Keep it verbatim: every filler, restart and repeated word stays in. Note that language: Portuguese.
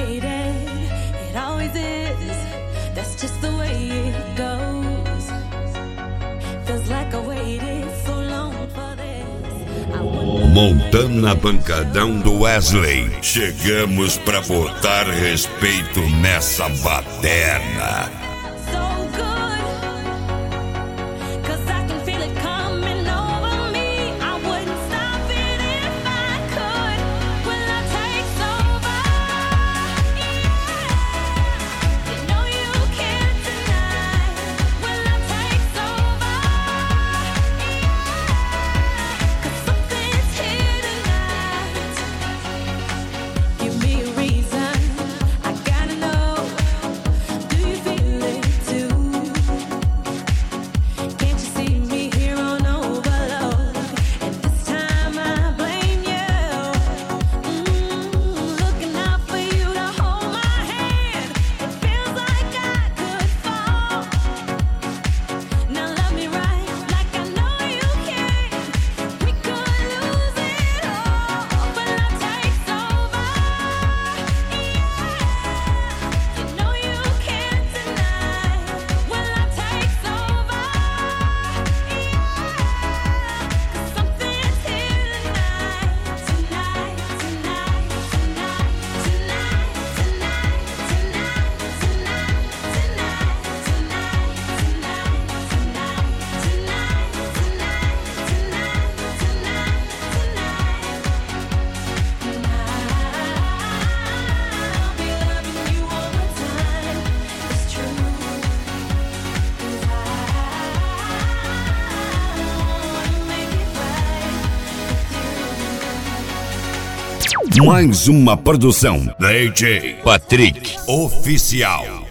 waited. It always is. That's just the way it goes. Feels like I waited so long for this. I wouldn't... Montando na pancadão do Wesley. Chegamos pra botar respeito nessa baderna. Mais uma produção D J Patrick Oficial.